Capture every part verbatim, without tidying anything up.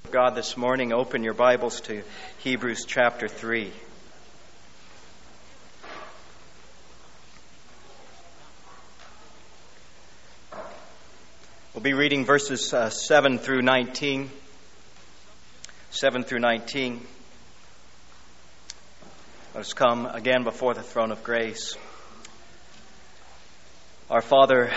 God, this morning, open your Bibles to Hebrews chapter three. We'll be reading verses uh, seven through nineteen. seven through nineteen. Let us come again before the throne of grace. Our Father,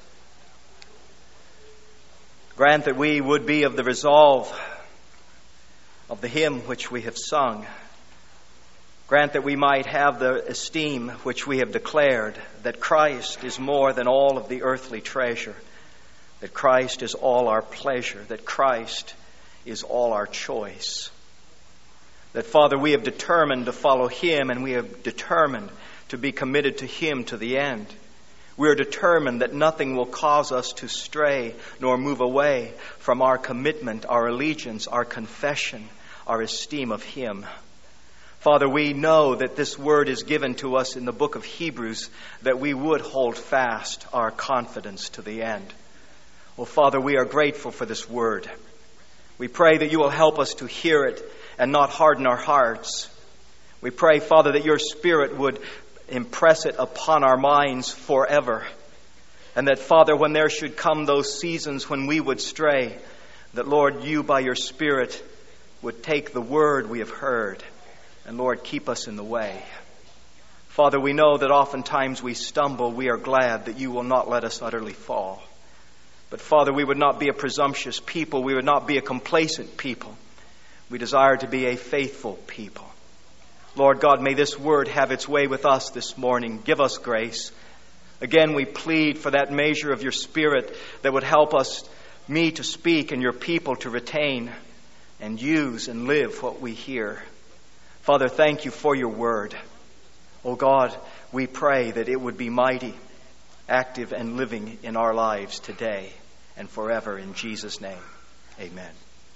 grant that we would be of the resolve of the hymn which we have sung. Grant that we might have the esteem which we have declared, that Christ is more than all of the earthly treasure, that Christ is all our pleasure, that Christ is all our choice. That, Father, we have determined to follow Him, and we have determined to be committed to Him to the end. We are determined that nothing will cause us to stray nor move away from our commitment, our allegiance, our confession, our esteem of Him. Father, we know that this word is given to us in the book of Hebrews, that we would hold fast our confidence to the end. Oh, Father, we are grateful for this word. We pray that you will help us to hear it and not harden our hearts. We pray, Father, that your Spirit would impress it upon our minds forever. And that, Father, when there should come those seasons when we would stray, that, Lord, you by your Spirit would take the word we have heard and, Lord, keep us in the way. Father, we know that oftentimes we stumble. We are glad that you will not let us utterly fall. But, Father, we would not be a presumptuous people. We would not be a complacent people. We desire to be a faithful people. Lord God, may this word have its way with us this morning. Give us grace. Again, we plead for that measure of your Spirit that would help us, me to speak and your people to retain and use and live what we hear. Father, thank you for your word. Oh God, we pray that it would be mighty, active, and living in our lives today and forever. In Jesus' name, amen.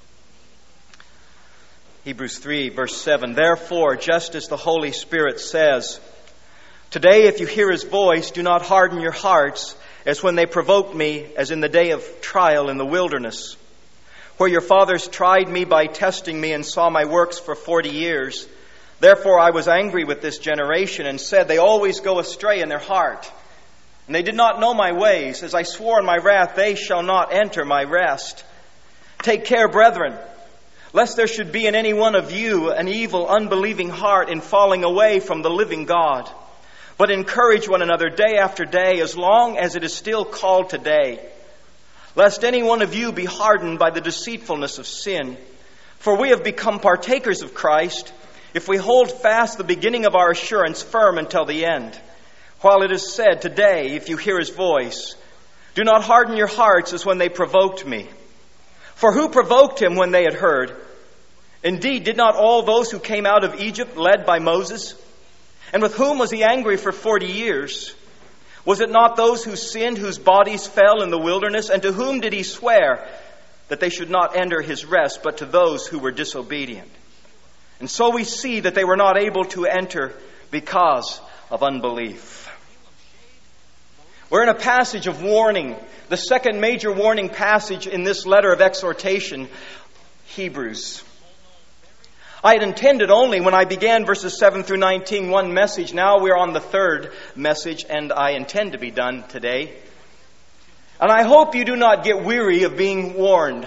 Hebrews three, verse seven. Therefore, just as the Holy Spirit says, today if you hear His voice, do not harden your hearts as when they provoked me, as in the day of trial in the wilderness, where your fathers tried me by testing me and saw my works for forty years. Therefore I was angry with this generation and said, they always go astray in their heart, and they did not know my ways. As I swore in my wrath, they shall not enter my rest. Take care, brethren, lest there should be in any one of you an evil, unbelieving heart in falling away from the living God. But encourage one another day after day, as long as it is still called today, lest any one of you be hardened by the deceitfulness of sin. For we have become partakers of Christ, if we hold fast the beginning of our assurance firm until the end. While it is said, today, if you hear His voice, do not harden your hearts as when they provoked me. For who provoked him when they had heard? Indeed, did not all those who came out of Egypt led by Moses? And with whom was he angry for forty years? Was it not those who sinned, whose bodies fell in the wilderness? And to whom did he swear that they should not enter his rest, but to those who were disobedient? And so we see that they were not able to enter because of unbelief. We're in a passage of warning, the second major warning passage in this letter of exhortation, Hebrews. I had intended only, when I began verses seven through nineteen, one message. Now we're on the third message, and I intend to be done today. And I hope you do not get weary of being warned,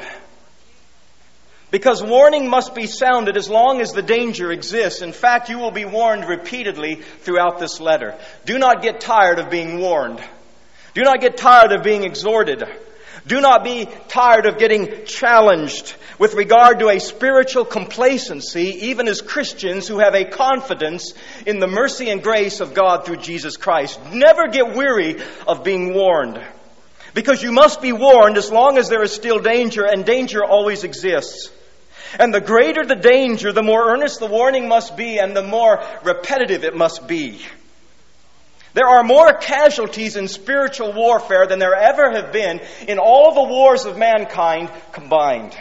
because warning must be sounded as long as the danger exists. In fact, you will be warned repeatedly throughout this letter. Do not get tired of being warned. Do not get tired of being exhorted. Do not be tired of getting challenged with regard to a spiritual complacency, even as Christians who have a confidence in the mercy and grace of God through Jesus Christ. Never get weary of being warned, because you must be warned as long as there is still danger, and danger always exists. And the greater the danger, the more earnest the warning must be, and the more repetitive it must be. There are more casualties in spiritual warfare than there ever have been in all the wars of mankind combined.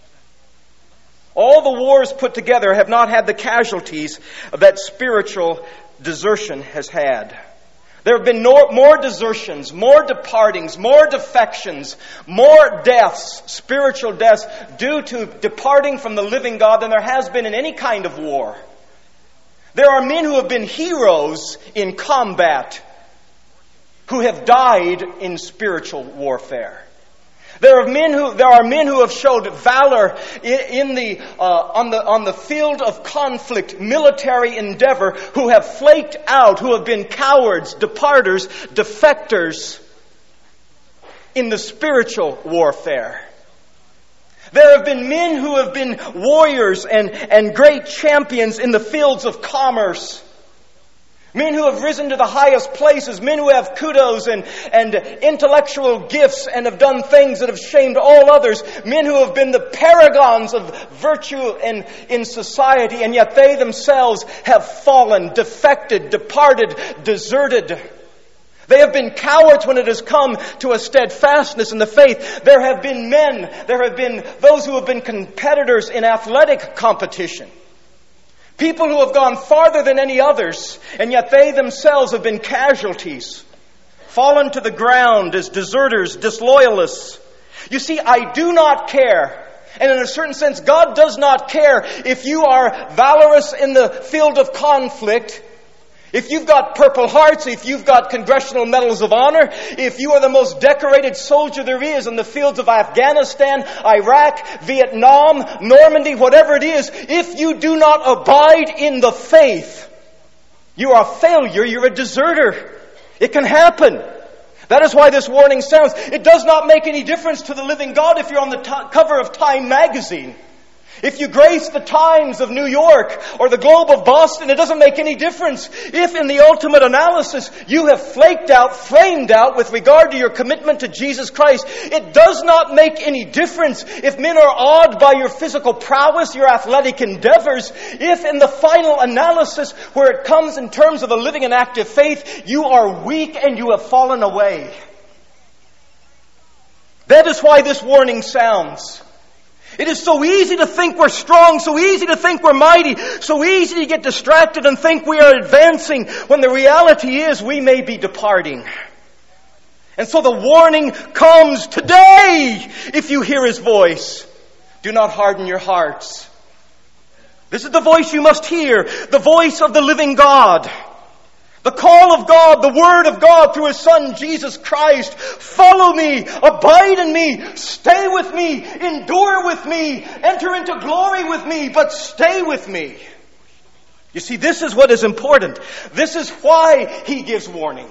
All the wars put together have not had the casualties that spiritual desertion has had. There have been no, more desertions, more departings, more defections, more deaths, spiritual deaths, due to departing from the living God than there has been in any kind of war. There are men who have been heroes in combat who have died in spiritual warfare. There are men who there are men who have showed valor in, in the uh, on the on the field of conflict, military endeavor, who have flaked out, who have been cowards, departers, defectors in the spiritual warfare. There have been men who have been warriors and, and great champions in the fields of commerce. Men who have risen to the highest places, men who have kudos and, and intellectual gifts and have done things that have shamed all others, men who have been the paragons of virtue in, in society, and yet they themselves have fallen, defected, departed, deserted. They have been cowards when it has come to a steadfastness in the faith. There have been men, there have been those who have been competitors in athletic competition. People who have gone farther than any others, and yet they themselves have been casualties, fallen to the ground as deserters, disloyalists. You see, I do not care, and in a certain sense, God does not care if you are valorous in the field of conflict, if you've got Purple Hearts, if you've got Congressional Medals of Honor, if you are the most decorated soldier there is in the fields of Afghanistan, Iraq, Vietnam, Normandy, whatever it is, if you do not abide in the faith, you are a failure, you're a deserter. It can happen. That is why this warning sounds. It does not make any difference to the living God if you're on the t- cover of Time magazine. If you grace the Times of New York or the Globe of Boston, it doesn't make any difference. If in the ultimate analysis you have flaked out, flamed out with regard to your commitment to Jesus Christ, it does not make any difference if men are awed by your physical prowess, your athletic endeavors. If in the final analysis, where it comes in terms of a living and active faith, you are weak and you have fallen away. That is why this warning sounds. It is so easy to think we're strong, so easy to think we're mighty, so easy to get distracted and think we are advancing, when the reality is we may be departing. And so the warning comes today. If you hear His voice, do not harden your hearts. This is the voice you must hear, the voice of the living God. The call of God, the Word of God through His Son, Jesus Christ. Follow me, abide in me, stay with me, endure with me, enter into glory with me, but stay with me. You see, this is what is important. This is why He gives warning.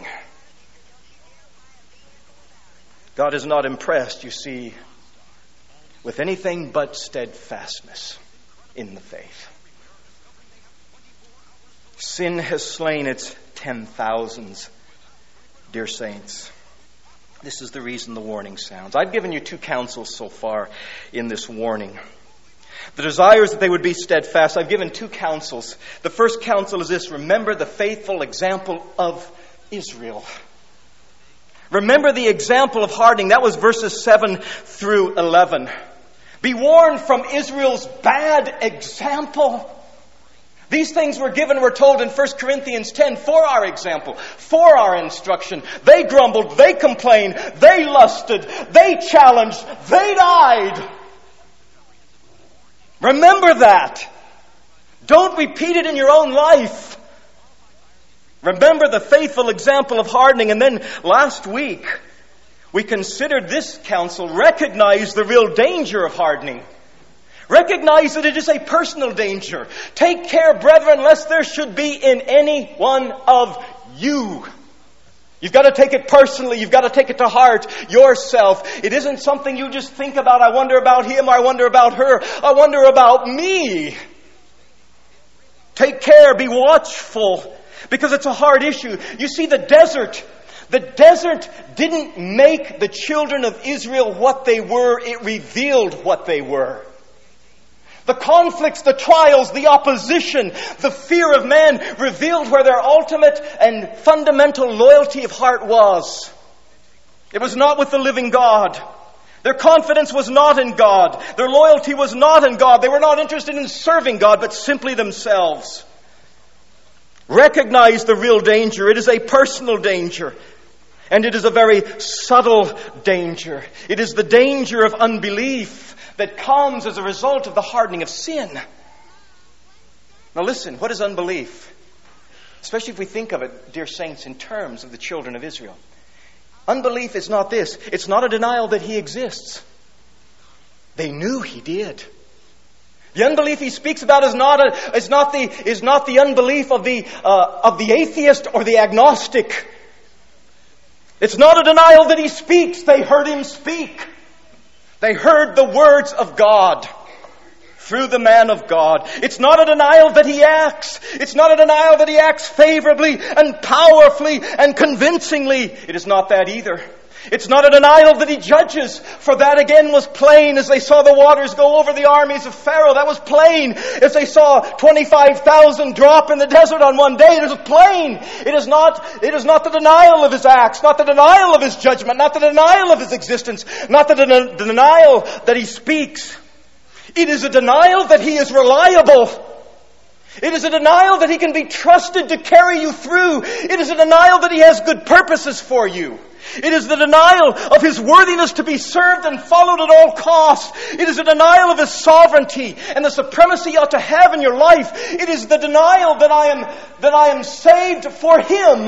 God is not impressed, you see, with anything but steadfastness in the faith. Sin has slain its ten thousands, dear saints. This is the reason the warning sounds. I've given you two counsels so far in this warning. The desire is that they would be steadfast. I've given two counsels. The first counsel is this: remember the faithful example of Israel. Remember the example of hardening. That was verses seven through eleven. Be warned from Israel's bad example. These things were given, we're told in First Corinthians ten, for our example, for our instruction. They grumbled, they complained, they lusted, they challenged, they died. Remember that. Don't repeat it in your own life. Remember the faithful example of hardening. And then last week, we considered this counsel, recognize the real danger of hardening. Recognize that it is a personal danger. Take care, brethren, lest there should be in any one of you. You've got to take it personally. You've got to take it to heart yourself. It isn't something you just think about. I wonder about him. I wonder about her. I wonder about me. Take care. Be watchful. Because it's a hard issue. You see, the desert, the desert didn't make the children of Israel what they were. It revealed what they were. The conflicts, the trials, the opposition, the fear of man revealed where their ultimate and fundamental loyalty of heart was. It was not with the living God. Their confidence was not in God. Their loyalty was not in God. They were not interested in serving God, but simply themselves. Recognize the real danger. It is a personal danger. And it is a very subtle danger. It is the danger of unbelief that comes as a result of the hardening of sin. Now listen, what is unbelief? Especially if we think of it, dear saints, in terms of the children of Israel. Unbelief is not this. It's not a denial that He exists. They knew He did. The unbelief he speaks about is not a, is not the is not the unbelief of the uh, of the atheist or the agnostic. It's not a denial that He speaks. They heard Him speak. They heard the words of God through the man of God. It's not a denial that He acts. It's not a denial that He acts favorably and powerfully and convincingly. It is not that either. It's not a denial that He judges, for that again was plain as they saw the waters go over the armies of Pharaoh. That was plain as they saw twenty-five thousand drop in the desert on one day. It is plain. It is not, it is not the denial of His acts, not the denial of His judgment, not the denial of His existence, not the, den- the denial that He speaks. It is a denial that He is reliable. It is a denial that He can be trusted to carry you through. It is a denial that He has good purposes for you. It is the denial of His worthiness to be served and followed at all costs. It is a denial of His sovereignty and the supremacy He ought to have in your life. It is the denial that I am, that I am saved for Him.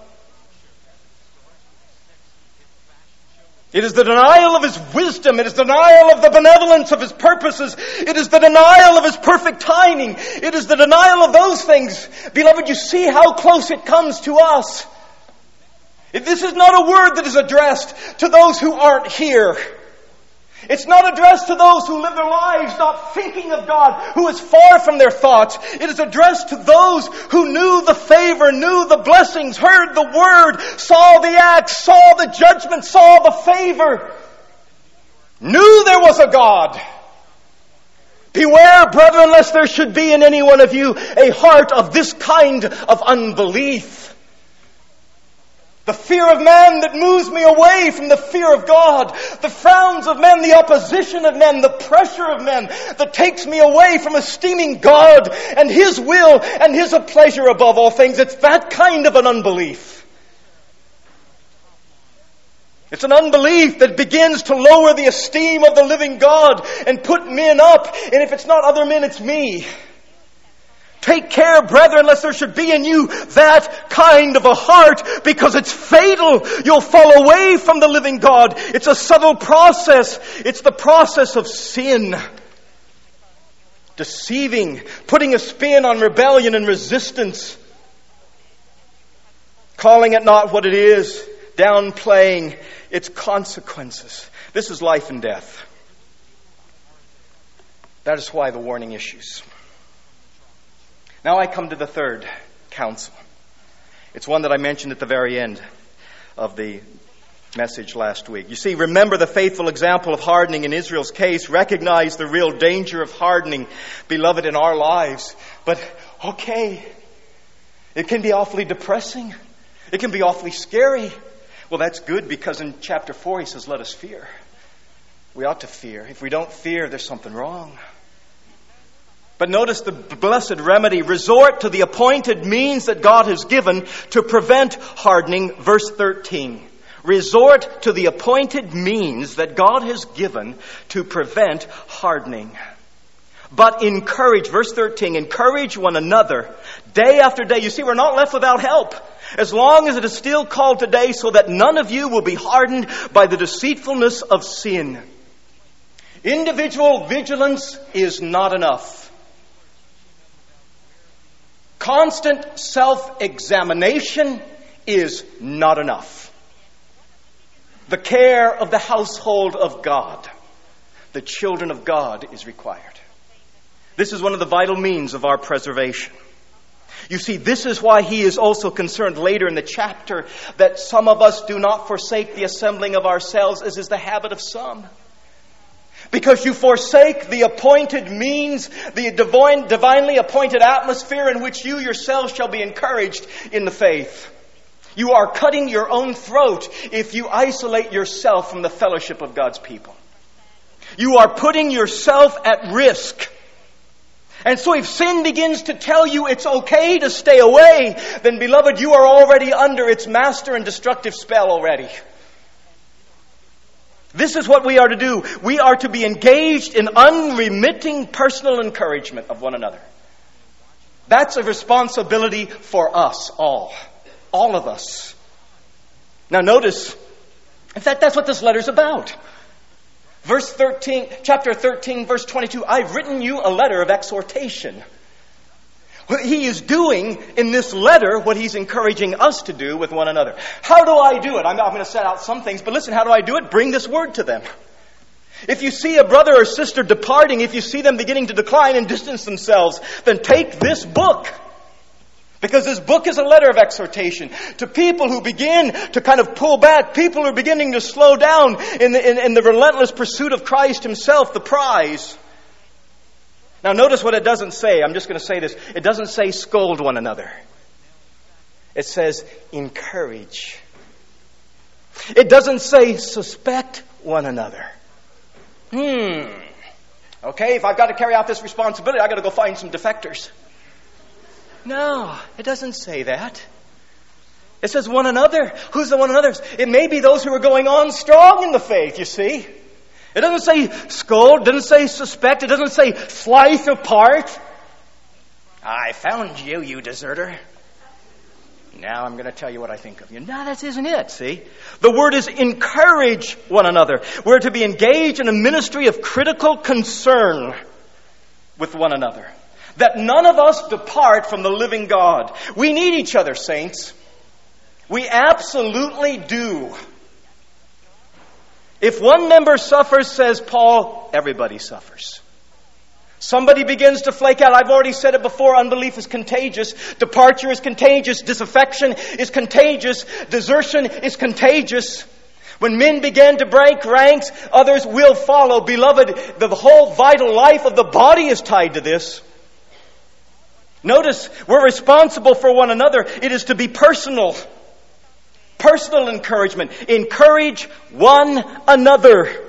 It is the denial of His wisdom. It is the denial of the benevolence of His purposes. It is the denial of His perfect timing. It is the denial of those things. Beloved, you see how close it comes to us. This is not a word that is addressed to those who aren't here. It's not addressed to those who live their lives not thinking of God, who is far from their thoughts. It is addressed to those who knew the favor, knew the blessings, heard the word, saw the acts, saw the judgment, saw the favor, knew there was a God. Beware, brethren, lest there should be in any one of you a heart of this kind of unbelief. The fear of man that moves me away from the fear of God. The frowns of men, the opposition of men, the pressure of men that takes me away from esteeming God and His will and His pleasure above all things. It's that kind of an unbelief. It's an unbelief that begins to lower the esteem of the living God and put men up. And if it's not other men, it's me. Take care, brethren, lest there should be in you that kind of a heart, because it's fatal. You'll fall away from the living God. It's a subtle process. It's the process of sin. Deceiving, putting a spin on rebellion and resistance. Calling it not what it is, downplaying its consequences. This is life and death. That is why the warning issues. Now I come to the third counsel. It's one that I mentioned at the very end of the message last week. You see, remember the faithful example of hardening in Israel's case. Recognize the real danger of hardening, beloved, in our lives. But, okay, it can be awfully depressing. It can be awfully scary. Well, that's good, because in chapter four he says, let us fear. We ought to fear. If we don't fear, there's something wrong. But notice the blessed remedy. Resort to the appointed means that God has given to prevent hardening. Verse thirteen. Resort to the appointed means that God has given to prevent hardening. But encourage, verse thirteen, encourage one another day after day. You see, we're not left without help. As long as it is still called today, so that none of you will be hardened by the deceitfulness of sin. Individual vigilance is not enough. Constant self-examination is not enough. The care of the household of God, the children of God, is required. This is one of the vital means of our preservation. You see, this is why he is also concerned later in the chapter that some of us do not forsake the assembling of ourselves, as is the habit of some. Because you forsake the appointed means, the divine, divinely appointed atmosphere in which you yourselves shall be encouraged in the faith. You are cutting your own throat if you isolate yourself from the fellowship of God's people. You are putting yourself at risk. And so if sin begins to tell you it's okay to stay away, then beloved, you are already under its master and destructive spell already. This is what we are to do. We are to be engaged in unremitting personal encouragement of one another. That's a responsibility for us all. All of us. Now notice, in fact, that's what this letter's about. Verse thirteen, chapter thirteen, verse twenty-two, I've written you a letter of exhortation. He is doing in this letter what he's encouraging us to do with one another. How do I do it? I'm, I'm going to set out some things, but listen, how do I do it? Bring this word to them. If you see a brother or sister departing, if you see them beginning to decline and distance themselves, then take this book. Because this book is a letter of exhortation to people who begin to kind of pull back, people who are beginning to slow down in the, in, in the relentless pursuit of Christ himself, the prize. Now notice what it doesn't say. I'm just going to say this. It doesn't say scold one another. It says encourage. It doesn't say suspect one another. Hmm. Okay, if I've got to carry out this responsibility, I've got to go find some defectors. No, it doesn't say that. It says one another. Who's the one another's? It may be those who are going on strong in the faith, you see. It doesn't say scold, it doesn't say suspect, it doesn't say slice apart. I found you, you deserter. Now I'm going to tell you what I think of you. No, that isn't it, see? The word is encourage one another. We're to be engaged in a ministry of critical concern with one another. That none of us depart from the living God. We need each other, saints. We absolutely do. If one member suffers, says Paul, everybody suffers. Somebody begins to flake out. I've already said it before. Unbelief is contagious. Departure is contagious. Disaffection is contagious. Desertion is contagious. When men begin to break ranks, others will follow. Beloved, the whole vital life of the body is tied to this. Notice, we're responsible for one another. It is to be personal. Personal encouragement. Encourage one another.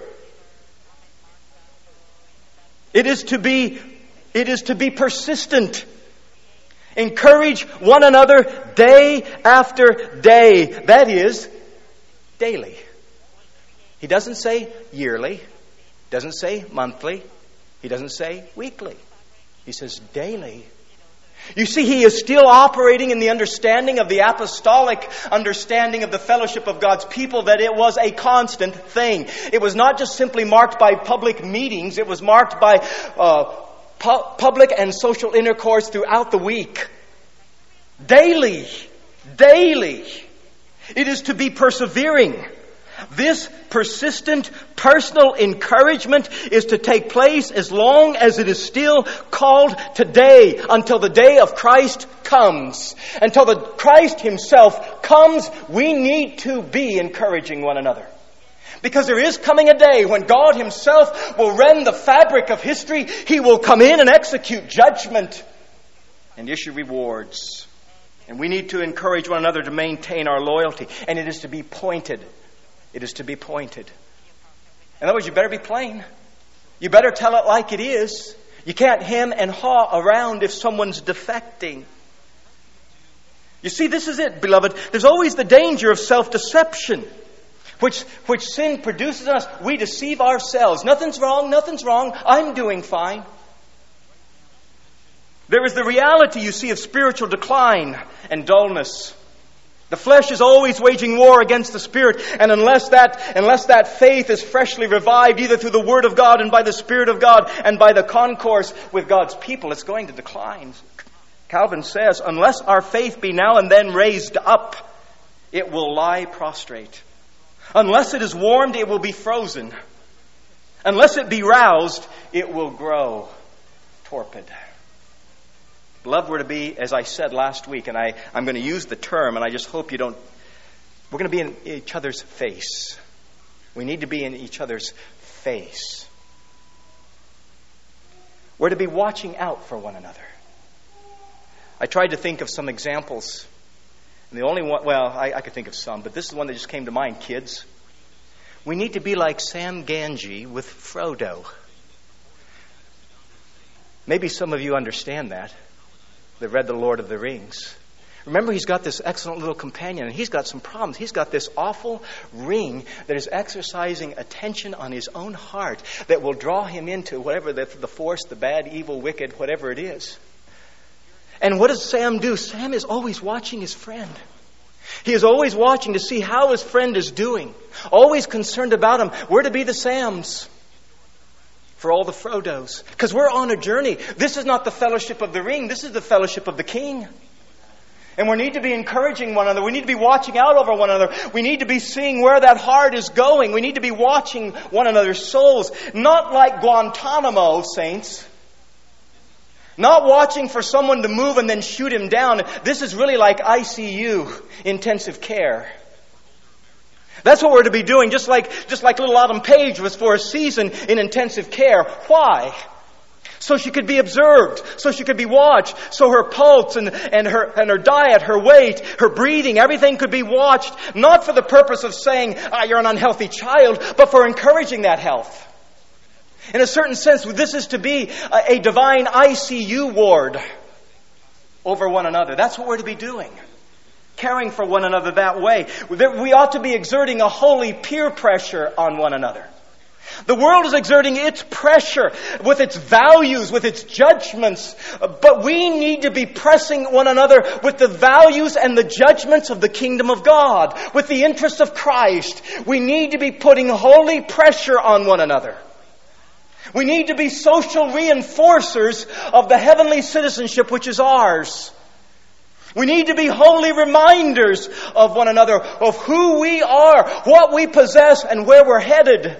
It is to be, it is to be persistent. Encourage one another day after day. That is, daily. He doesn't say yearly. Doesn't say monthly. He doesn't say weekly. He says daily. You see, he is still operating in the understanding of the apostolic understanding of the fellowship of God's people, that it was a constant thing. It was not just simply marked by public meetings. It was marked by uh, pu- public and social intercourse throughout the week. Daily. Daily. It is to be persevering. This persistent personal encouragement is to take place as long as it is still called today, until the day of Christ comes. Until the Christ himself comes, we need to be encouraging one another. Because there is coming a day when God himself will rend the fabric of history. He will come in and execute judgment and issue rewards. And we need to encourage one another to maintain our loyalty. And it is to be pointed. It is to be pointed. In other words, you better be plain. You better tell it like it is. You can't hem and haw around if someone's defecting. You see, this is it, beloved. There's always the danger of self-deception, which, which sin produces in us. We deceive ourselves. Nothing's wrong, nothing's wrong. I'm doing fine. There is the reality, you see, of spiritual decline and dullness. The flesh is always waging war against the Spirit, and unless that, unless that faith is freshly revived, either through the Word of God and by the Spirit of God and by the concourse with God's people, it's going to decline. Calvin says, unless our faith be now and then raised up, it will lie prostrate. Unless it is warmed, it will be frozen. Unless it be roused, it will grow torpid. Beloved, we're to be, as I said last week, and I, I'm going to use the term, and I just hope you don't, we're going to be in each other's face. We need to be in each other's face. We're to be watching out for one another. I tried to think of some examples. And the only one, well, I, I could think of some, but this is one that just came to mind, kids. We need to be like Sam Gamgee with Frodo. Maybe some of you understand that. They've read The Lord of the Rings. Remember, he's got this excellent little companion, and he's got some problems. He's got this awful ring that is exercising attention on his own heart that will draw him into whatever the, the force, the bad, evil, wicked, whatever it is. And what does Sam do? Sam is always watching his friend. He is always watching to see how his friend is doing. Always concerned about him. We're to be the Sams for all the Frodos. Because we're on a journey. This is not the fellowship of the ring. This is the fellowship of the king. And we need to be encouraging one another. We need to be watching out over one another. We need to be seeing where that heart is going. We need to be watching one another's souls. Not like Guantanamo, saints. Not watching for someone to move and then shoot him down. This is really like I C U, intensive care. That's what we're to be doing. Just like, just like little Autumn Page was for a season in intensive care. Why? So she could be observed, so she could be watched, so her pulse and, and her and her diet, her weight, her breathing, everything could be watched, not for the purpose of saying, ah, you're an unhealthy child, but for encouraging that health. In a certain sense, this is to be a, a divine I C U ward over one another. That's what we're to be doing. Caring for one another that way. We ought to be exerting a holy peer pressure on one another. The world is exerting its pressure with its values, with its judgments. But we need to be pressing one another with the values and the judgments of the kingdom of God, with the interests of Christ. We need to be putting holy pressure on one another. We need to be social reinforcers of the heavenly citizenship which is ours. We need to be holy reminders of one another, of who we are, what we possess, and where we're headed.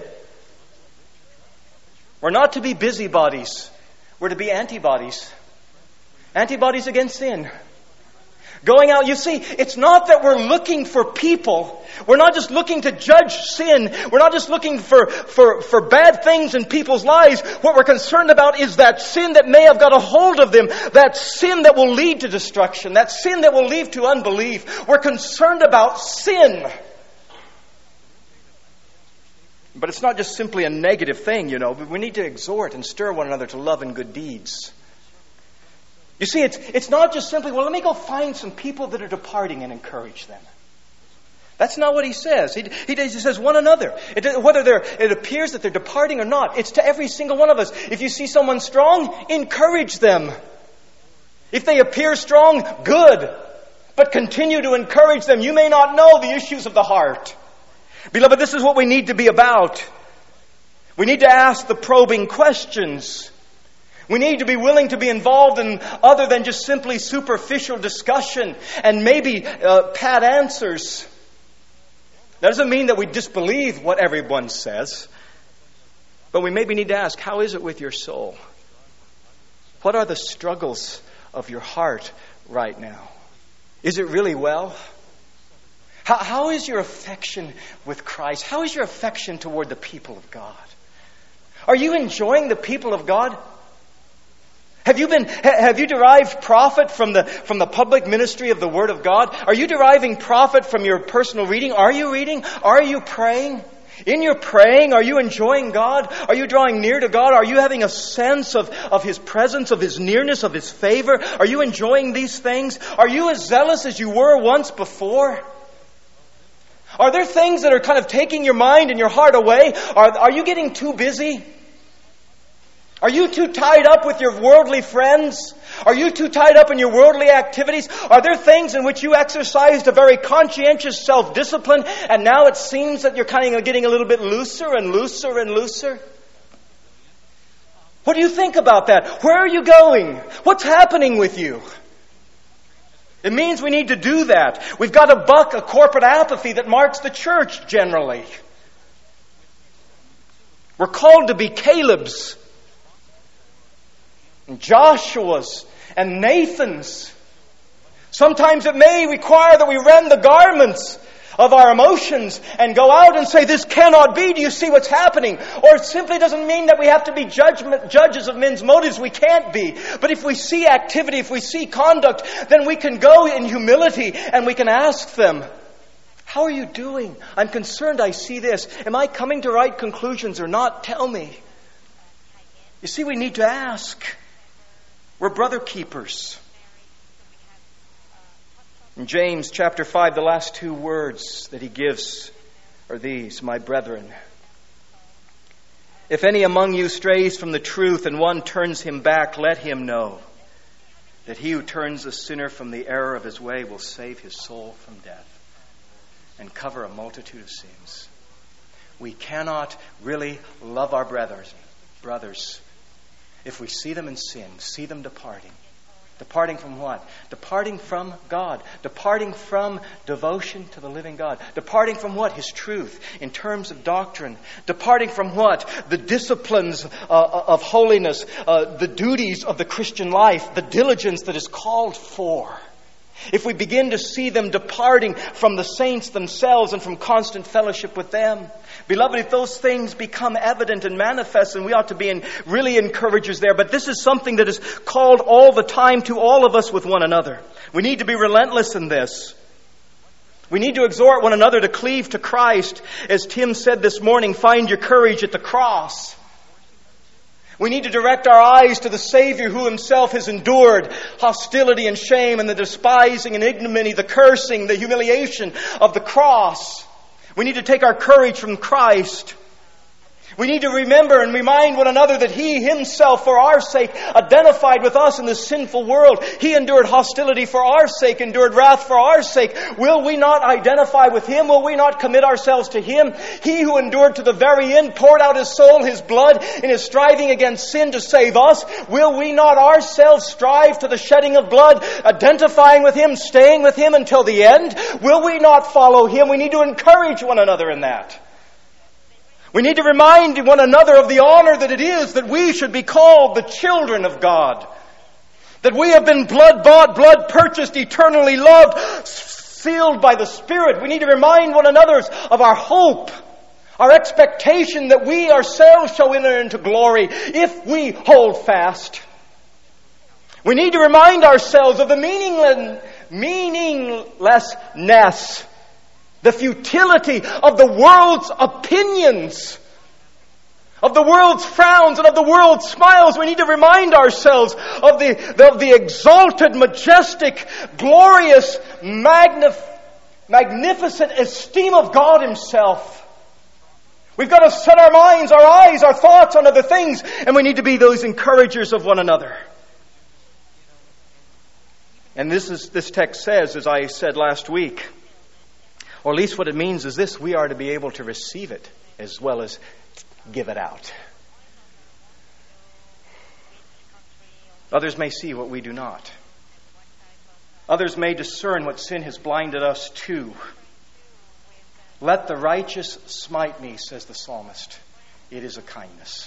We're not to be busybodies. We're to be antibodies. Antibodies against sin. Going out, you see, it's not that we're looking for people. We're not just looking to judge sin. We're not just looking for, for, for bad things in people's lives. What we're concerned about is that sin that may have got a hold of them. That sin that will lead to destruction. That sin that will lead to unbelief. We're concerned about sin. But it's not just simply a negative thing, you know. We need to exhort and stir one another to love and good deeds. You see, it's it's not just simply, well, let me go find some people that are departing and encourage them. That's not what he says. He, he, he says one another. It, whether they're, it appears that they're departing or not, it's to every single one of us. If you see someone strong, encourage them. If they appear strong, good. But continue to encourage them. You may not know the issues of the heart. Beloved, this is what we need to be about. We need to ask the probing questions. We need to be willing to be involved in other than just simply superficial discussion and maybe uh, pat answers. That doesn't mean that we disbelieve what everyone says. But we maybe need to ask, how is it with your soul? What are the struggles of your heart right now? Is it really well? How, how is your affection with Christ? How is your affection toward the people of God? Are you enjoying the people of God? Have you been, have you derived profit from the, from the public ministry of the Word of God? Are you deriving profit from your personal reading? Are you reading? Are you praying? In your praying, are you enjoying God? Are you drawing near to God? Are you having a sense of, of His presence, of His nearness, of His favor? Are you enjoying these things? Are you as zealous as you were once before? Are there things that are kind of taking your mind and your heart away? Are, are you getting too busy? Are you too tied up with your worldly friends? Are you too tied up in your worldly activities? Are there things in which you exercised a very conscientious self-discipline and now it seems that you're kind of getting a little bit looser and looser and looser? What do you think about that? Where are you going? What's happening with you? It means we need to do that. We've got to buck a corporate apathy that marks the church generally. We're called to be Caleb's, and Joshua's, and Nathan's. Sometimes it may require that we rend the garments of our emotions and go out and say, this cannot be. Do you see what's happening? Or it simply doesn't mean that we have to be judgment, judges of men's motives. We can't be. But if we see activity, if we see conduct, then we can go in humility and we can ask them, how are you doing? I'm concerned I see this. Am I coming to right conclusions or not? Tell me. You see, we need to ask. We're brother keepers. In James chapter five, the last two words that he gives are these, my brethren. If any among you strays from the truth and one turns him back, let him know that he who turns a sinner from the error of his way will save his soul from death and cover a multitude of sins. We cannot really love our brothers, brothers if we see them in sin, see them departing. Departing from what? Departing from God. Departing from devotion to the living God. Departing from what? His truth in terms of doctrine. Departing from what? The disciplines uh, of holiness, uh, the duties of the Christian life, the diligence that is called for. If we begin to see them departing from the saints themselves and from constant fellowship with them, beloved, if those things become evident and manifest, and we ought to be in really encouragers there, but this is something that is called all the time to all of us with one another. We need to be relentless in this. We need to exhort one another to cleave to Christ. As Tim said this morning, find your courage at the cross. We need to direct our eyes to the Savior who himself has endured hostility and shame and the despising and ignominy, the cursing, the humiliation of the cross. We need to take our courage from Christ. We need to remember and remind one another that He himself, for our sake, identified with us in this sinful world. He endured hostility for our sake, endured wrath for our sake. Will we not identify with Him? Will we not commit ourselves to Him? He who endured to the very end, poured out His soul, His blood, in His striving against sin to save us. Will we not ourselves strive to the shedding of blood, identifying with Him, staying with Him until the end? Will we not follow Him? We need to encourage one another in that. We need to remind one another of the honor that it is that we should be called the children of God. That we have been blood-bought, blood-purchased, eternally loved, sealed by the Spirit. We need to remind one another of our hope, our expectation that we ourselves shall enter into glory if we hold fast. We need to remind ourselves of the meaningless, meaninglessness, the futility of the world's opinions, of the world's frowns and of the world's smiles. We need to remind ourselves of the, of the exalted, majestic, glorious, magnif- magnificent esteem of God Himself. We've got to set our minds, our eyes, our thoughts on other things, and we need to be those encouragers of one another. And this is this text says, as I said last week, or at least what it means is this: we are to be able to receive it as well as give it out. Others may see what we do not. Others may discern what sin has blinded us to. Let the righteous smite me, says the psalmist. It is a kindness.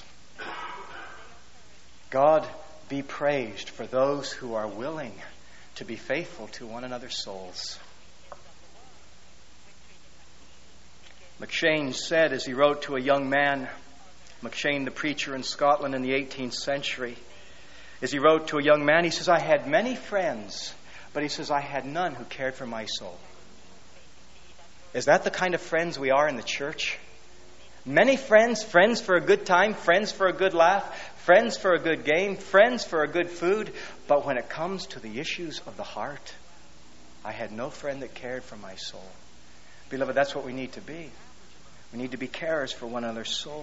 God be praised for those who are willing to be faithful to one another's souls. McCheyne said, as he wrote to a young man, McCheyne the preacher in Scotland in the eighteenth century, as he wrote to a young man, he says, I had many friends, but he says, I had none who cared for my soul. Is that the kind of friends we are in the church? Many friends, friends for a good time, friends for a good laugh, friends for a good game, friends for a good food, but when it comes to the issues of the heart, I had no friend that cared for my soul. Beloved, that's what we need to be. We need to be carers for one another's soul.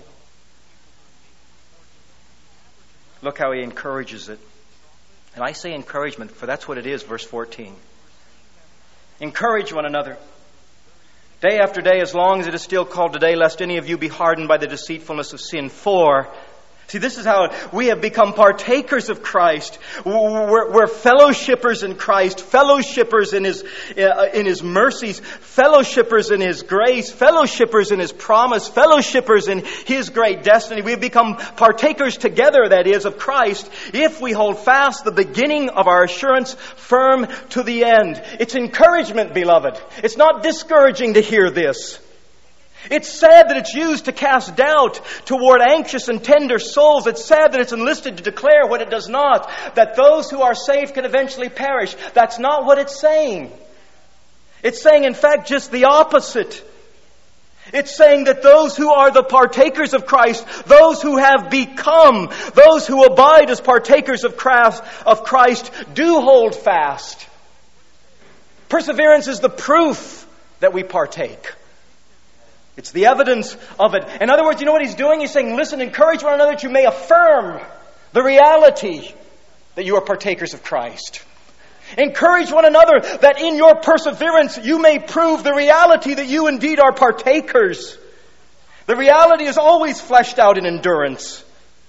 Look how he encourages it. And I say encouragement, for that's what it is, verse fourteen. Encourage one another, day after day, as long as it is still called today, lest any of you be hardened by the deceitfulness of sin. For, see, this is how we have become partakers of Christ. We're, we're fellowshippers in Christ, fellowshippers in His uh, in His mercies, fellowshippers in His grace, fellowshippers in His promise, fellowshippers in His great destiny. We have become partakers together, that is, of Christ, if we hold fast the beginning of our assurance firm to the end. It's encouragement, beloved. It's not discouraging to hear this. It's sad that it's used to cast doubt toward anxious and tender souls. It's sad that it's enlisted to declare what it does not, that those who are saved can eventually perish. That's not what it's saying. It's saying, in fact, just the opposite. It's saying that those who are the partakers of Christ, those who have become, those who abide as partakers of Christ, of Christ do hold fast. Perseverance is the proof that we partake. It's the evidence of it. In other words, you know what he's doing? He's saying, listen, encourage one another that you may affirm the reality that you are partakers of Christ. Encourage one another that in your perseverance you may prove the reality that you indeed are partakers. The reality is always fleshed out in endurance.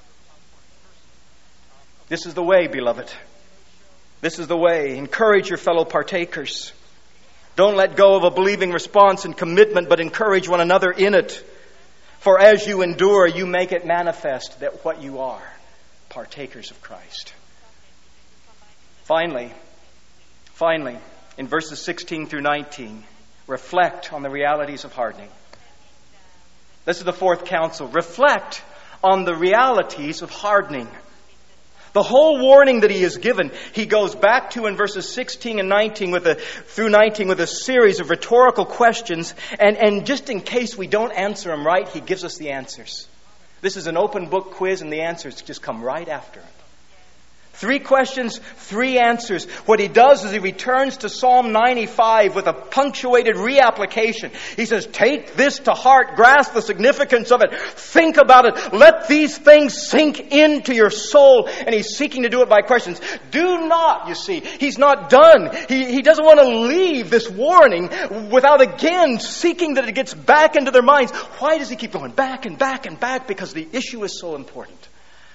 This is the way, beloved. This is the way. Encourage your fellow partakers. Don't let go of a believing response and commitment, but encourage one another in it. For as you endure, you make it manifest that what you are, partakers of Christ. Finally, finally, in verses sixteen through nineteen, reflect on the realities of hardening. This is the fourth counsel. Reflect on the realities of hardening. The whole warning that he has given, he goes back to in verses sixteen and nineteen with a, through nineteen with a series of rhetorical questions. And, and just in case we don't answer them right, he gives us the answers. This is an open book quiz and the answers just come right after it. Three questions, three answers. What he does is he returns to Psalm ninety-five with a punctuated reapplication. He says, take this to heart, grasp the significance of it, think about it, let these things sink into your soul. And he's seeking to do it by questions. Do not, you see, he's not done. He, he doesn't want to leave this warning without again seeking that it gets back into their minds. Why does he keep going back and back and back? Because the issue is so important.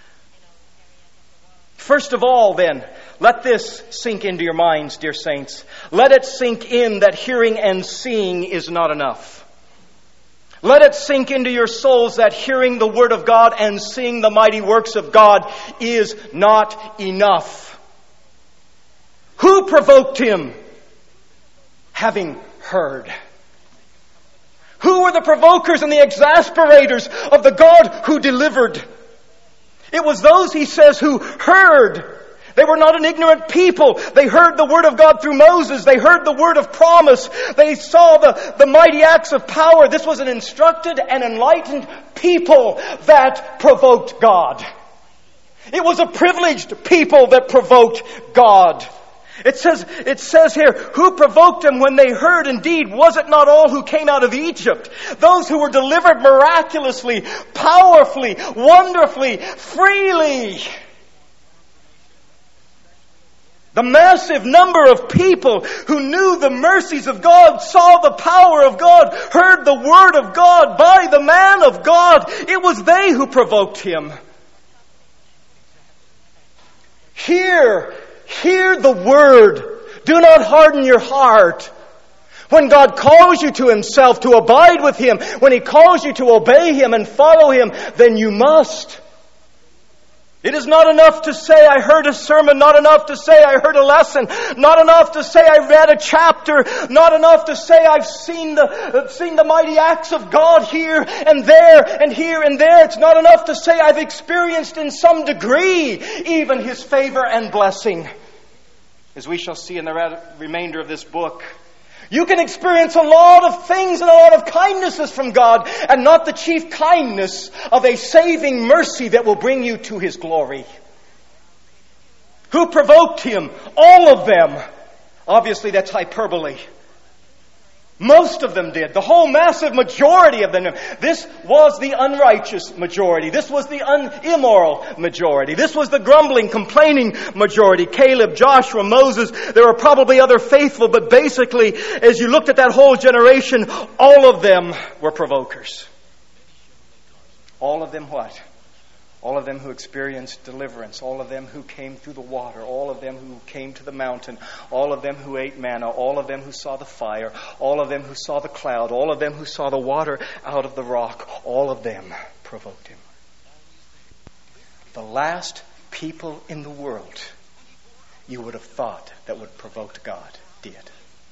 First of all, then, let this sink into your minds, dear saints. Let it sink in that hearing and seeing is not enough. Let it sink into your souls that hearing the Word of God and seeing the mighty works of God is not enough. Who provoked him? Having heard. Who were the provokers and the exasperators of the God who delivered? It was those, he says, who heard. They were not an ignorant people. They heard the word of God through Moses. They heard the word of promise. They saw the, the mighty acts of power. This was an instructed and enlightened people that provoked God. It was a privileged people that provoked God. It says, it says here, who provoked them when they heard? Indeed, was it not all who came out of Egypt? Those who were delivered miraculously, powerfully, wonderfully, freely. The massive number of people who knew the mercies of God, saw the power of God, heard the word of God by the man of God. It was they who provoked him. Hear Hear the word. Do not harden your heart. When God calls you to himself, to abide with him, when he calls you to obey him and follow him, then you must. It is not enough to say, I heard a sermon, not enough to say, I heard a lesson, not enough to say, I read a chapter, not enough to say, I've seen the, uh, seen the mighty acts of God here and there and here and there. It's not enough to say, I've experienced in some degree even his favor and blessing. As we shall see in the remainder of this book, you can experience a lot of things and a lot of kindnesses from God, and not the chief kindness of a saving mercy that will bring you to his glory. Who provoked him? All of them. Obviously, that's hyperbole. Most of them did. The whole massive majority of them. This was the unrighteous majority. This was the un- immoral majority. This was the grumbling, complaining majority. Caleb, Joshua, Moses. There were probably other faithful, but basically, as you looked at that whole generation, all of them were provokers. All of them what? All of them who experienced deliverance, all of them who came through the water, all of them who came to the mountain, all of them who ate manna, all of them who saw the fire, all of them who saw the cloud, all of them who saw the water out of the rock, all of them provoked him. The last people in the world you would have thought that would provoke God did.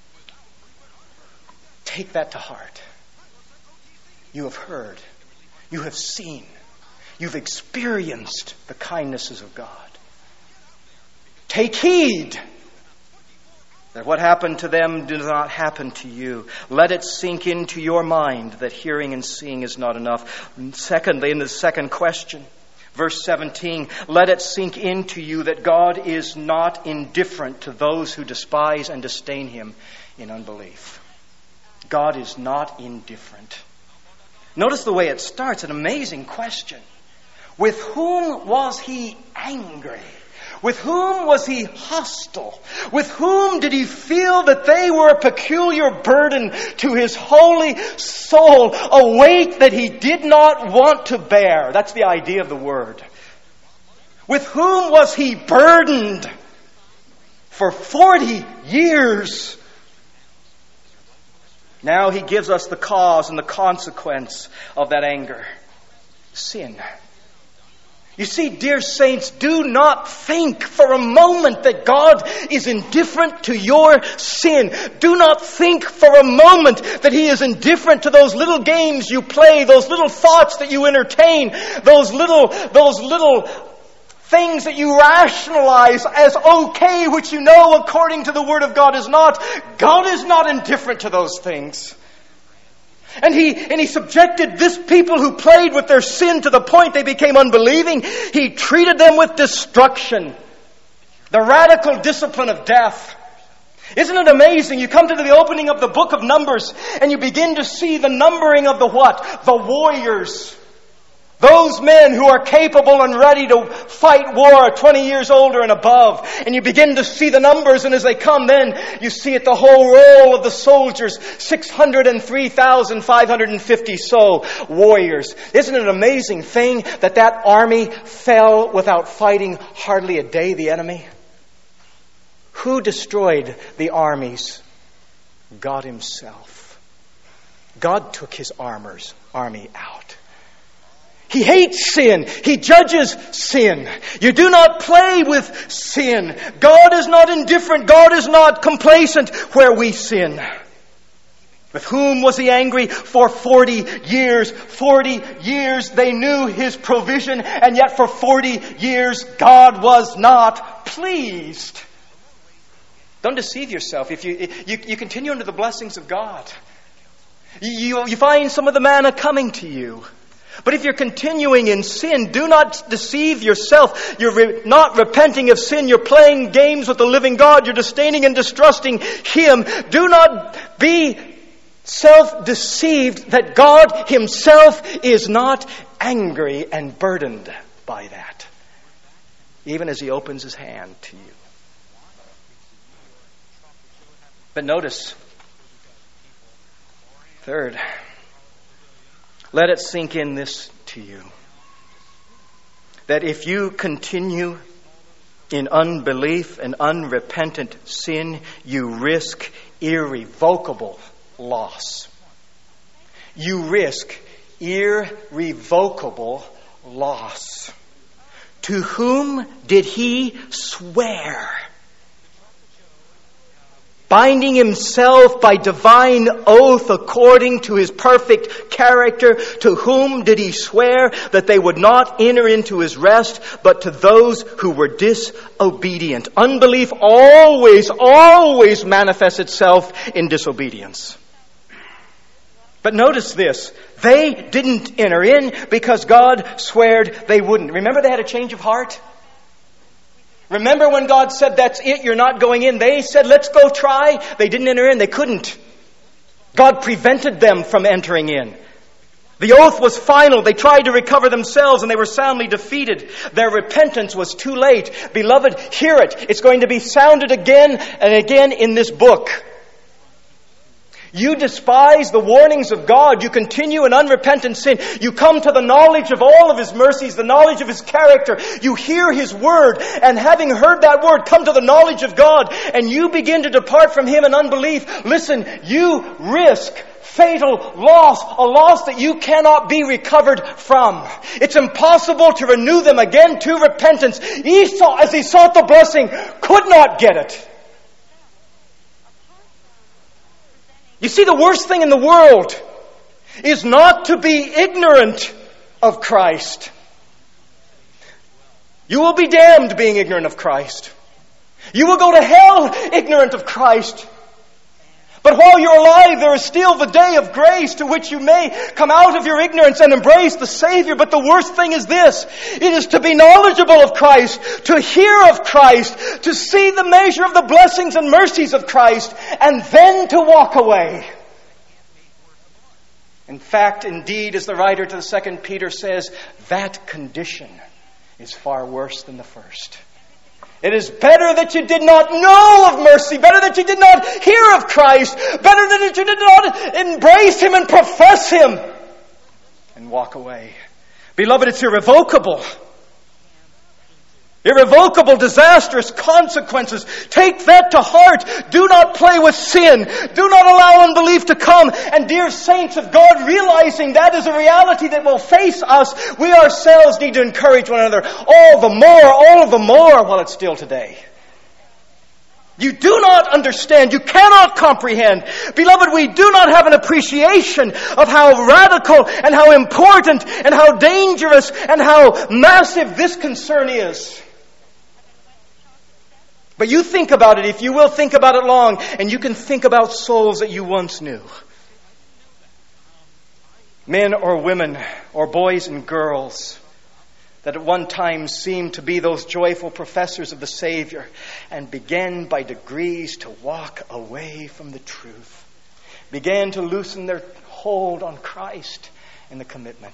Take that to heart. You have heard. You have seen. You've experienced the kindnesses of God. Take heed that what happened to them does not happen to you. Let it sink into your mind that hearing and seeing is not enough. Secondly, in the second question, verse seventeen, let it sink into you that God is not indifferent to those who despise and disdain him in unbelief. God is not indifferent. Notice the way it starts, an amazing question. With whom was he angry? With whom was he hostile? With whom did he feel that they were a peculiar burden to his holy soul, a weight that he did not want to bear? That's the idea of the word. With whom was he burdened for forty years? Now he gives us the cause and the consequence of that anger. Sin. You see, dear saints, do not think for a moment that God is indifferent to your sin. Do not think for a moment that he is indifferent to those little games you play, those little thoughts that you entertain, those little, those little things that you rationalize as okay, which you know according to the Word of God is not. God is not indifferent to those things. And he, and he subjected this people who played with their sin to the point they became unbelieving. He treated them with destruction. The radical discipline of death. Isn't it amazing? You come to the opening of the book of Numbers and you begin to see the numbering of the what? The warriors. Those men who are capable and ready to fight war, twenty years older and above. And you begin to see the numbers, and as they come, then you see it, the whole roll of the soldiers, six hundred three thousand five hundred fifty so warriors. Isn't it an amazing thing that that army fell without fighting hardly a day, the enemy? Who destroyed the armies? God himself. God took his armors, army out. He hates sin. He judges sin. You do not play with sin. God is not indifferent. God is not complacent where we sin. With whom was he angry? For forty years. Forty years they knew his provision, and yet for forty years God was not pleased. Don't deceive yourself. If you, you, you continue into the blessings of God, you, you find some of the manna coming to you. But if you're continuing in sin, do not deceive yourself. You're re- not repenting of sin. You're playing games with the living God. You're disdaining and distrusting him. Do not be self-deceived that God himself is not angry and burdened by that, even as he opens his hand to you. But notice, third, let it sink in this to you, that if you continue in unbelief and unrepentant sin, you risk irrevocable loss. You risk irrevocable loss. To whom did he swear? Binding himself by divine oath according to his perfect character, to whom did he swear that they would not enter into his rest, but to those who were disobedient? Unbelief always, always manifests itself in disobedience. But notice this, they didn't enter in because God swore they wouldn't. Remember, they had a change of heart? Remember when God said, that's it, you're not going in? They said, let's go try. They didn't enter in. They couldn't. God prevented them from entering in. The oath was final. They tried to recover themselves and they were soundly defeated. Their repentance was too late. Beloved, hear it. It's going to be sounded again and again in this book. You despise the warnings of God. You continue in unrepentant sin. You come to the knowledge of all of his mercies, the knowledge of his character. You hear his word, and having heard that word, come to the knowledge of God, and you begin to depart from him in unbelief. Listen, you risk fatal loss, a loss that you cannot be recovered from. It's impossible to renew them again to repentance. Esau, as he sought the blessing, could not get it. You see, the worst thing in the world is not to be ignorant of Christ. You will be damned being ignorant of Christ. You will go to hell ignorant of Christ. But while you're alive, there is still the day of grace to which you may come out of your ignorance and embrace the Savior. But the worst thing is this. It is to be knowledgeable of Christ, to hear of Christ, to see the measure of the blessings and mercies of Christ, and then to walk away. In fact, indeed, as the writer to the Second Peter says, that condition is far worse than the first. It is better that you did not know of mercy, better that you did not hear of Christ, better that you did not embrace Him and profess Him and walk away. Beloved, it's irrevocable. Irrevocable, disastrous consequences. Take that to heart. Do not play with sin. Do not allow unbelief to come. And dear saints of God, realizing that is a reality that will face us, we ourselves need to encourage one another all the more, all the more while it's still today. You do not understand. You cannot comprehend. Beloved, we do not have an appreciation of how radical and how important and how dangerous and how massive this concern is. But you think about it, if you will think about it long, and you can think about souls that you once knew. Men or women, or boys and girls, that at one time seemed to be those joyful professors of the Savior, and began by degrees to walk away from the truth. Began to loosen their hold on Christ and the commitment.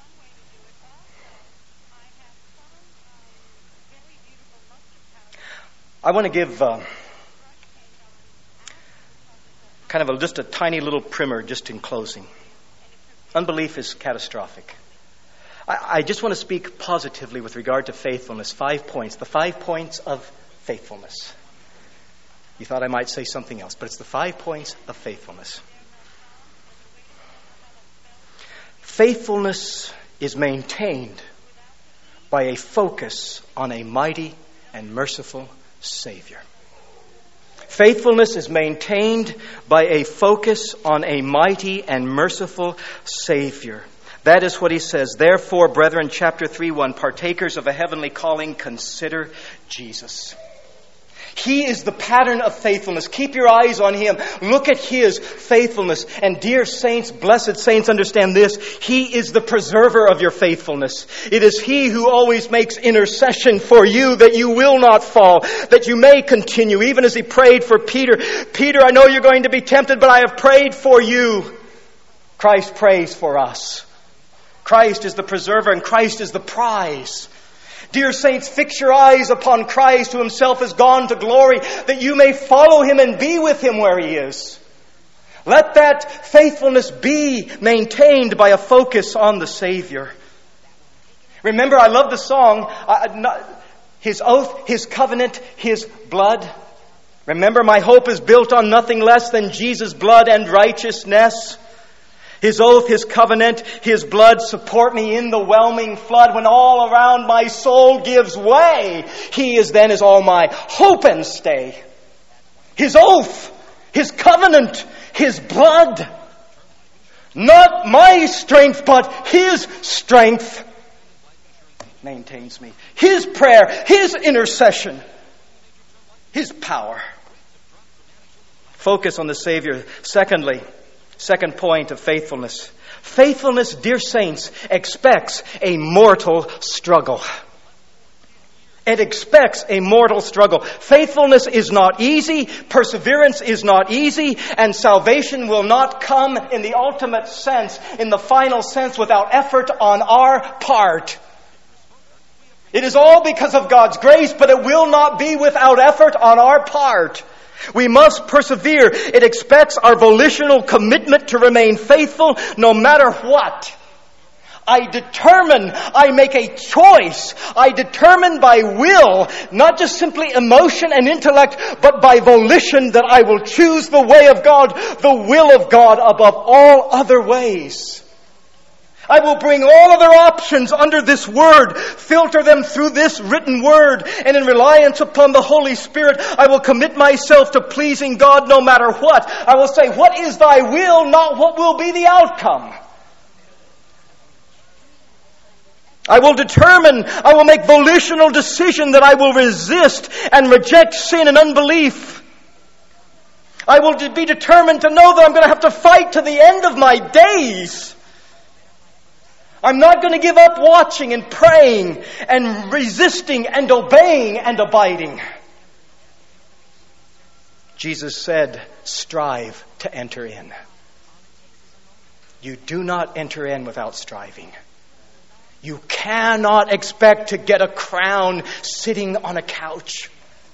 I want to give uh, kind of a, just a tiny little primer just in closing. Unbelief is catastrophic. I, I just want to speak positively with regard to faithfulness. Five points. The five points of faithfulness. You thought I might say something else, but it's the five points of faithfulness. Faithfulness is maintained by a focus on a mighty and merciful Savior. Faithfulness is maintained by a focus on a mighty and merciful Savior. That is what he says. Therefore, brethren, chapter three one, partakers of a heavenly calling, consider Jesus. He is the pattern of faithfulness. Keep your eyes on Him. Look at His faithfulness. And dear saints, blessed saints, understand this. He is the preserver of your faithfulness. It is He who always makes intercession for you that you will not fall, that you may continue. Even as He prayed for Peter. Peter, I know you're going to be tempted, but I have prayed for you. Christ prays for us. Christ is the preserver and Christ is the prize. Dear saints, fix your eyes upon Christ, who Himself has gone to glory, that you may follow Him and be with Him where He is. Let that faithfulness be maintained by a focus on the Savior. Remember, I love the song, uh, not, His oath, His covenant, His blood. Remember, my hope is built on nothing less than Jesus' blood and righteousness. His oath, His covenant, His blood support me in the whelming flood. When all around my soul gives way, He is then is all my hope and stay. His oath, His covenant, His blood. Not my strength, but His strength maintains me. His prayer, His intercession, His power. Focus on the Savior. Secondly, second point of faithfulness. Faithfulness, dear saints, expects a mortal struggle. It expects a mortal struggle. Faithfulness is not easy. Perseverance is not easy. And salvation will not come in the ultimate sense, in the final sense, without effort on our part. It is all because of God's grace, but it will not be without effort on our part. We must persevere. It expects our volitional commitment to remain faithful no matter what. I determine, I make a choice. I determine by will, not just simply emotion and intellect, but by volition that I will choose the way of God, the will of God above all other ways. I will bring all other options under this word, filter them through this written word, and in reliance upon the Holy Spirit, I will commit myself to pleasing God no matter what. I will say, what is thy will, not what will be the outcome. I will determine, I will make volitional decision that I will resist and reject sin and unbelief. I will be determined to know that I'm going to have to fight to the end of my days. I'm not going to give up watching and praying and resisting and obeying and abiding. Jesus said, strive to enter in. You do not enter in without striving. You cannot expect to get a crown sitting on a couch.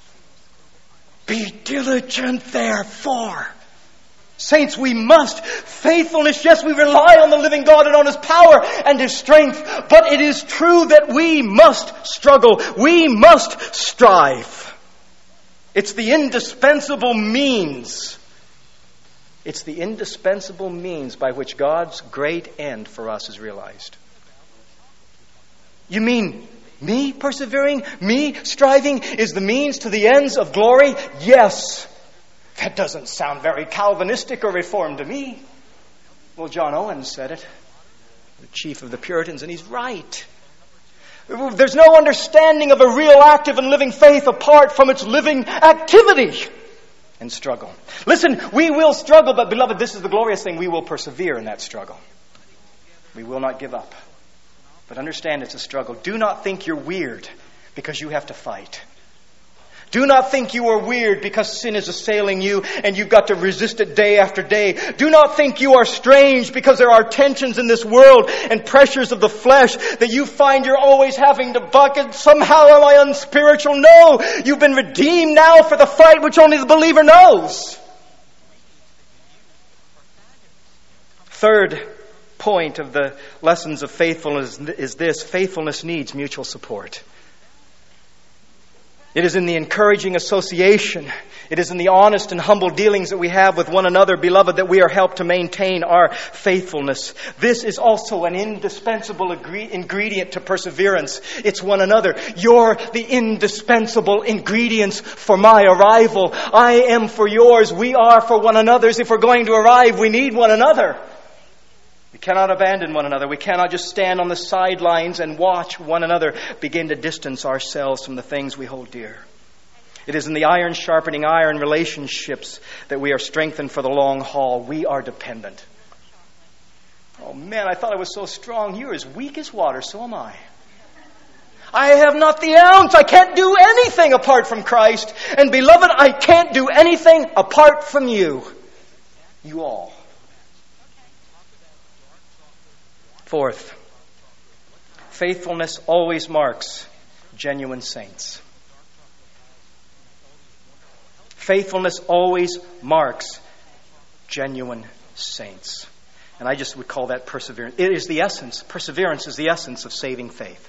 Be diligent, therefore. Saints, we must. Faithfulness, yes, we rely on the living God and on His power and His strength. But it is true that we must struggle. We must strive. It's the indispensable means. It's the indispensable means by which God's great end for us is realized. You mean me persevering, me striving is the means to the ends of glory? Yes. That doesn't sound very Calvinistic or Reformed to me. Well, John Owen said it, the chief of the Puritans, and he's right. There's no understanding of a real active and living faith apart from its living activity and struggle. Listen, we will struggle, but beloved, this is the glorious thing. We will persevere in that struggle. We will not give up. But understand it's a struggle. Do not think you're weird because you have to fight. Do not think you are weird because sin is assailing you and you've got to resist it day after day. Do not think you are strange because there are tensions in this world and pressures of the flesh that you find you're always having to bucket. Somehow am I unspiritual? No, you've been redeemed now for the fight which only the believer knows. Third point of the lessons of faithfulness is this: faithfulness needs mutual support. It is in the encouraging association, it is in the honest and humble dealings that we have with one another, beloved, that we are helped to maintain our faithfulness. This is also an indispensable ingredient to perseverance. It's one another. You're the indispensable ingredients for my arrival. I am for yours. We are for one another's. If we're going to arrive, we need one another. We cannot abandon one another. We cannot just stand on the sidelines and watch one another begin to distance ourselves from the things we hold dear. It is in the iron sharpening iron relationships that we are strengthened for the long haul. We are dependent. Oh man, I thought I was so strong. You're as weak as water, so am I. I have not the ounce. I can't do anything apart from Christ. And beloved, I can't do anything apart from you. You all. Fourth, faithfulness always marks genuine saints. Faithfulness always marks genuine saints. And I just would call that perseverance. It is the essence. Perseverance is the essence of saving faith.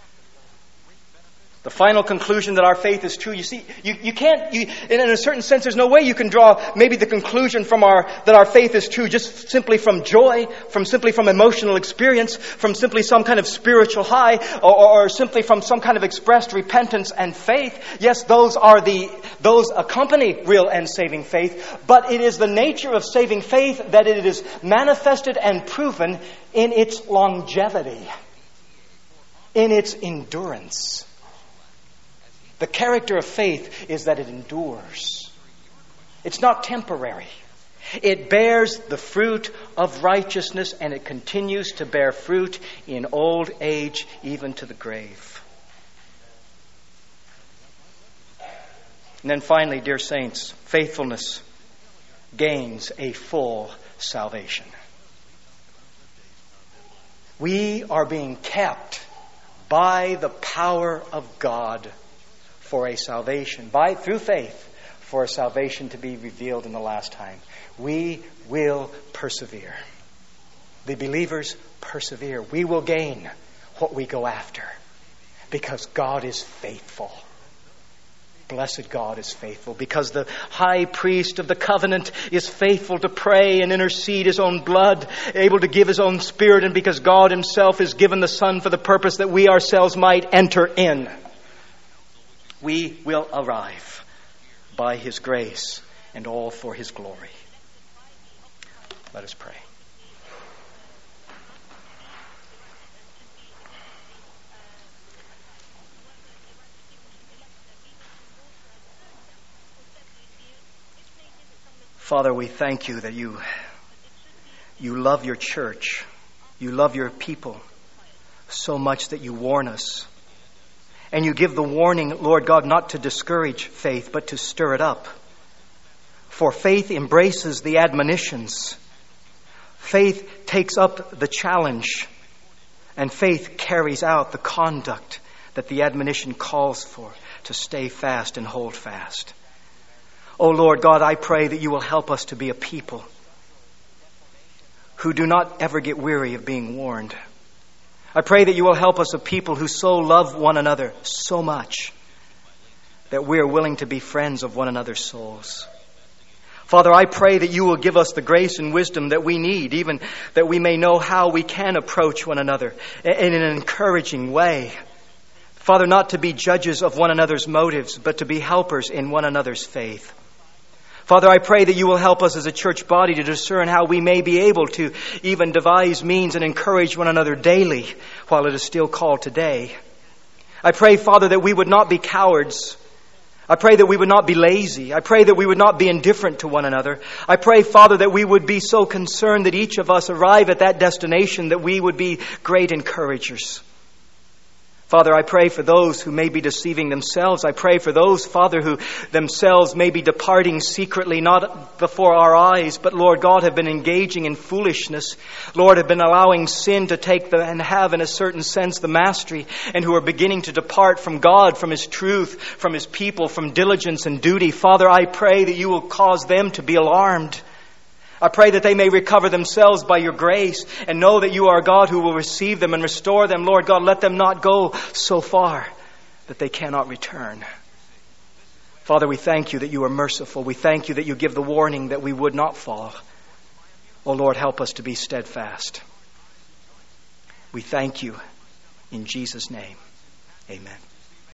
The final conclusion that our faith is true. You see, you, you can't, you, in a certain sense, there's no way you can draw maybe the conclusion from our, that our faith is true just simply from joy, from simply from emotional experience, from simply some kind of spiritual high, or, or simply from some kind of expressed repentance and faith. Yes, those are the, those accompany real and saving faith, but it is the nature of saving faith that it is manifested and proven in its longevity, in its endurance. The character of faith is that it endures. It's not temporary. It bears the fruit of righteousness, and it continues to bear fruit in old age, even to the grave. And then finally, dear saints, faithfulness gains a full salvation. We are being kept by the power of God for a salvation, by through faith, for a salvation to be revealed in the last time. We will persevere. The believers persevere. We will gain what we go after because God is faithful. Blessed God is faithful, because the high priest of the covenant is faithful to pray and intercede his own blood, able to give his own spirit, and because God himself has given the Son for the purpose that we ourselves might enter in. We will arrive by His grace and all for His glory. Let us pray. Father, we thank you that you, you love your church. You love your people so much that you warn us. And you give the warning, Lord God, not to discourage faith, but to stir it up. For faith embraces the admonitions. Faith takes up the challenge. And faith carries out the conduct that the admonition calls for, to stay fast and hold fast. Oh Lord God, I pray that you will help us to be a people who do not ever get weary of being warned. I pray that you will help us, a people who so love one another so much that we are willing to be friends of one another's souls. Father, I pray that you will give us the grace and wisdom that we need, even that we may know how we can approach one another in an encouraging way. Father, not to be judges of one another's motives, but to be helpers in one another's faith. Father, I pray that you will help us as a church body to discern how we may be able to even devise means and encourage one another daily while it is still called today. I pray, Father, that we would not be cowards. I pray that we would not be lazy. I pray that we would not be indifferent to one another. I pray, Father, that we would be so concerned that each of us arrive at that destination that we would be great encouragers. Father, I pray for those who may be deceiving themselves. I pray for those, Father, who themselves may be departing secretly, not before our eyes, but, Lord God, have been engaging in foolishness. Lord, have been allowing sin to take the, and have in a certain sense the mastery, and who are beginning to depart from God, from His truth, from His people, from diligence and duty. Father, I pray that you will cause them to be alarmed. I pray that they may recover themselves by your grace and know that you are a God who will receive them and restore them. Lord God, let them not go so far that they cannot return. Father, we thank you that you are merciful. We thank you that you give the warning that we would not fall. Oh Lord, help us to be steadfast. We thank you in Jesus' name. Amen.